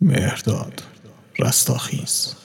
مهرداد رستاخیز.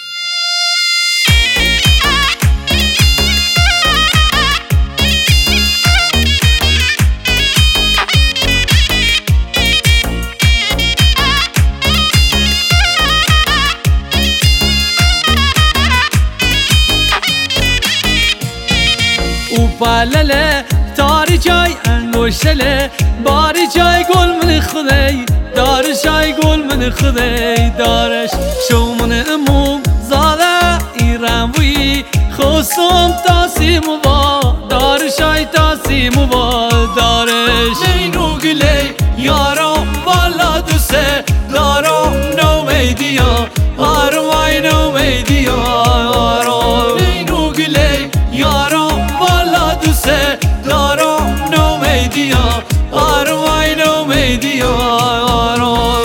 او پلله تاری جای انگوشله باری جای گل من خدای دارش ای گل من خدای دارش شومن اموم زاده ایران وی خوستم تاسیم و دارش ای تاسیم و دارش نینو گله یارم والا دوسته دارم نو میدیا آروای نو میدیا آرام نینو گله یارم والا دوسته دارم نو میدیا آروای نو میدیا آرام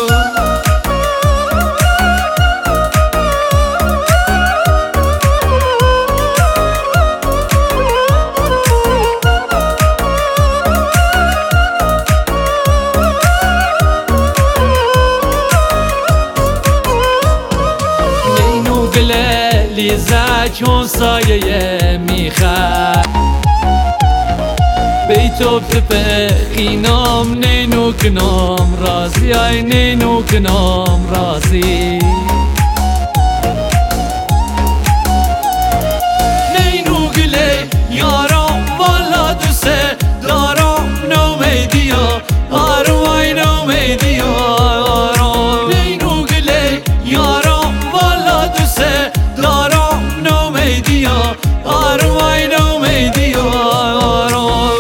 نینو گله لیزه چون سایه میخواد بیتو بپخینم نینو کنم رازی ای نینو کنم رازی نینو گله یارم والا دوسته دارم نو میدیا آروای نو میدیا آرام نینو گله یارم والا دوسته دارم نو میدیا آروای نو میدیا آرام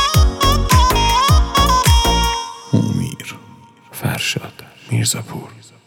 امیر فرشاد میرزاپور.